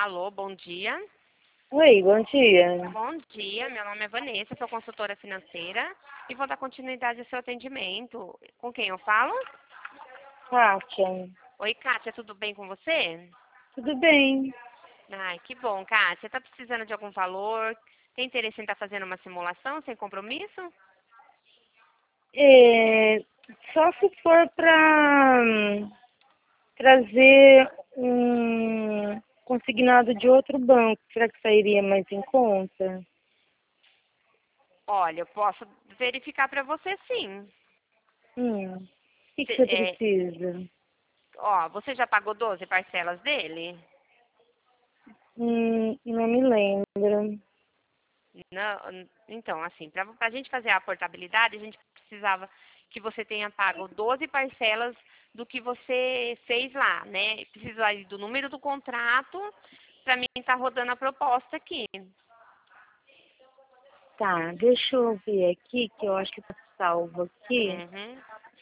Alô, bom dia. Oi, bom dia. Bom dia, meu nome é Vanessa, sou consultora financeira e vou dar continuidade ao seu atendimento. Com quem eu falo? Kátia, Oi, Kátia, tudo bem com você? tudo bem? Ai, que bom, Kátia. Tá precisando de algum valor? Tem interesse em estar fazendo uma simulação sem compromisso? É, só se for para trazer um consignado de outro banco, será que sairia mais em conta? Olha, eu posso verificar para você sim. O que Cê- você é, precisa? você já pagou 12 parcelas dele? Não me lembro. Não, então, assim, para a gente fazer a portabilidade, a gente precisava que você tenha pago 12 parcelas do que você fez lá, né? Preciso aí do número do contrato para mim estar rodando a proposta aqui. Tá, deixa eu ver aqui, que eu acho que tá salvo aqui. Uhum.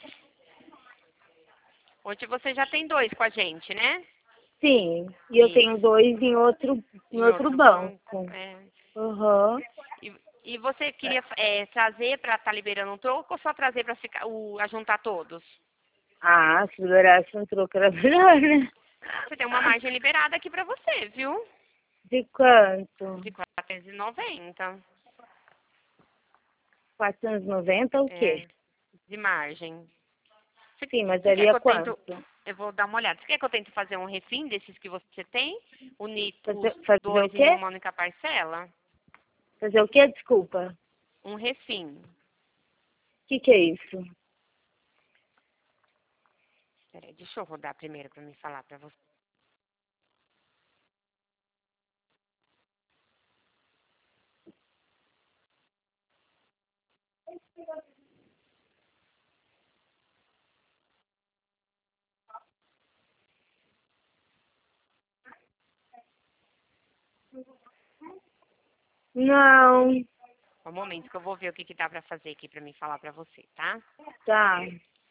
Hoje você já tem dois com a gente, né? Sim, e eu tenho Isso. dois em Em outro outro banco. banco. É. Uhum. E você queria trazer para estar liberando um troco ou só trazer para ficar juntar todos? Ah, se liberasse um troco era melhor, né? Você tem uma margem liberada aqui para você, viu? De quanto? De 490. 490 o quê? É, de margem. Sim, mas Você quer daria que eu tento. quanto? Eu vou dar uma olhada. Você quer que eu tente fazer um refim desses que você tem? Unir os Fazer o dois em quê? uma única parcela? Fazer o quê? Desculpa. Um refim. O que é isso? Peraí, deixa eu rodar primeiro para me falar para você. Não, Um momento que eu vou ver o que dá para fazer aqui para me falar para você, tá? tá.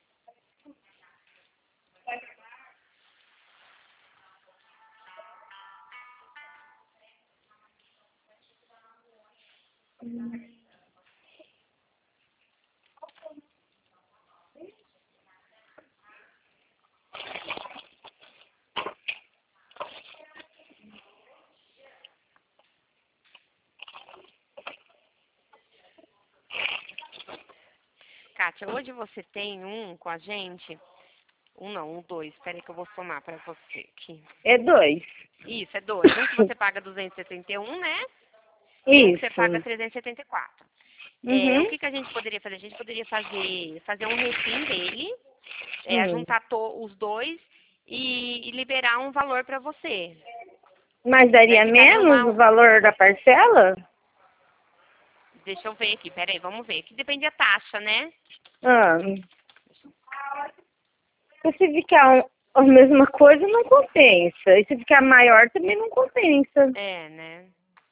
Kátia, hoje você tem um com a gente. Um não, um dois. Peraí que eu vou somar para você aqui. É dois. Isso, é dois. Um que você paga 271, né? E um que você paga Isso. 374. O Uhum. que a gente poderia fazer? A gente poderia fazer um refim dele, Hum. juntar os dois e liberar um valor para você. Mas Daí daria ficaria menos o valor da parcela? Deixa eu ver aqui, peraí, vamos ver. Que depende da taxa, né? Ah, se ficar a mesma coisa, não compensa. E se ficar maior, também não compensa. É, né?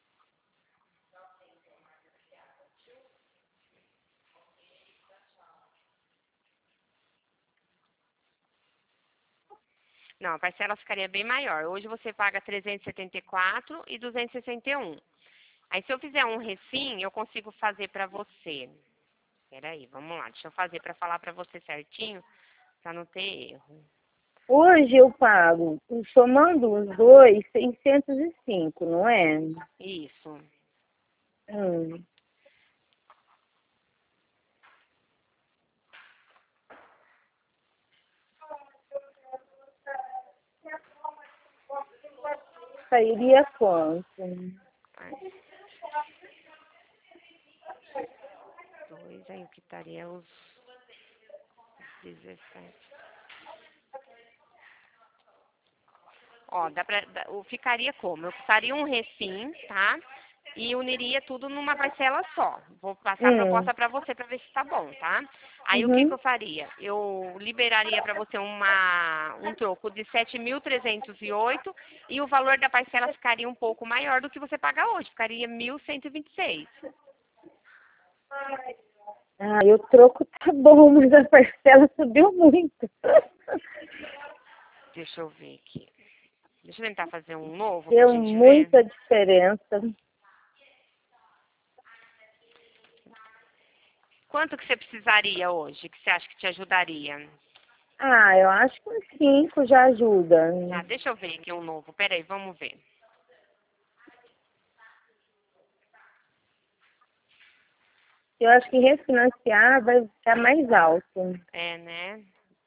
Não, a parcela ficaria bem maior. Hoje você paga 374 e 261. Aí se eu fizer um refim, eu consigo fazer para você. Peraí, vamos lá. Deixa eu fazer para falar para você certinho, para não ter erro. Hoje eu pago, somando os dois, 605, não é? Isso. Hum. Sairia quanto? Ai, dois, aí o que estaria os 17. Ó, ficaria como? Eu faria um refim, tá? E uniria tudo numa parcela só. Vou passar a Hum. proposta para você para ver se tá bom, tá? Aí o que Uhum. eu faria? Eu liberaria para você um troco de 7.308 e o valor da parcela ficaria um pouco maior do que você paga hoje, ficaria 1.126. Ah, e o troco tá bom, mas a parcela subiu muito. Deixa eu ver aqui. Deixa eu tentar fazer um novo pra Deu gente ver. muita diferença. Quanto que você precisaria hoje, que você acha que te ajudaria? Ah, eu acho que uns 5 já ajuda. Tá, deixa eu ver aqui um novo. Peraí, vamos ver. Eu acho que refinanciar vai ficar mais alto. É, né?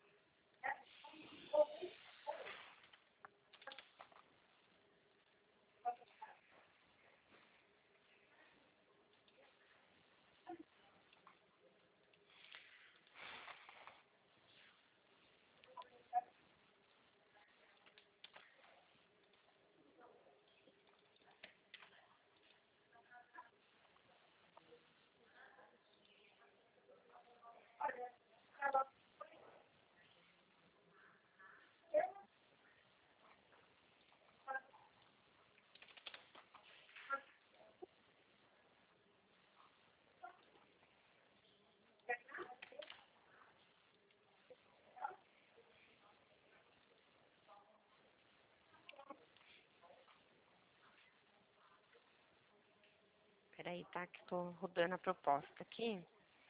Peraí, tá? Que tô rodando a proposta aqui.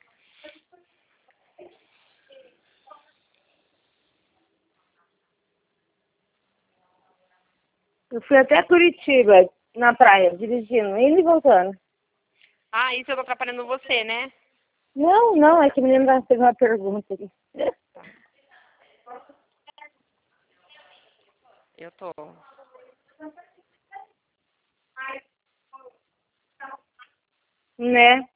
Eu fui até Curitiba, na praia, dirigindo, indo e voltando. Ah, isso eu tô atrapalhando você, né? Não, não, é que me lembra fez uma pergunta aqui. Tá. Eu tô. Né?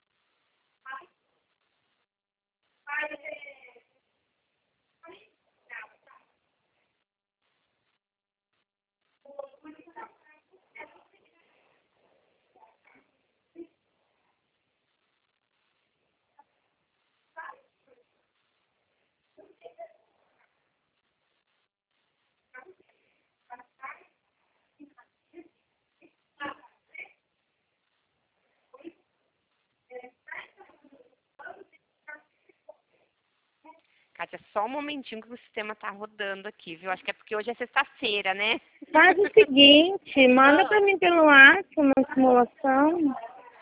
Kátia, só um momentinho que o sistema tá rodando aqui, viu? Acho que é porque hoje é sexta-feira, né? Faz o seguinte, manda Ah, pra mim pelo WhatsApp uma simulação.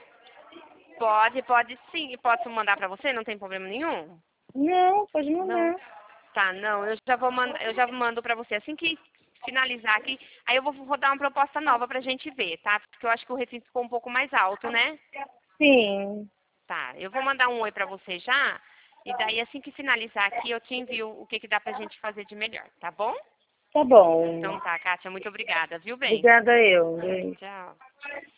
pode sim. Posso mandar pra você? Não tem problema nenhum? Não, pode Não. mandar. Tá, não. Eu já mando pra você. Assim que finalizar aqui, aí eu vou rodar uma proposta nova pra gente ver, tá? Porque eu acho que o refis ficou um pouco mais alto, né? Sim, Tá, eu vou mandar um oi pra você já. E daí, assim que finalizar aqui, eu te envio o que dá pra gente fazer de melhor, tá bom? tá bom. Então tá, Kátia, muito obrigada, viu, bem? Obrigada eu. Beijo. Tchau.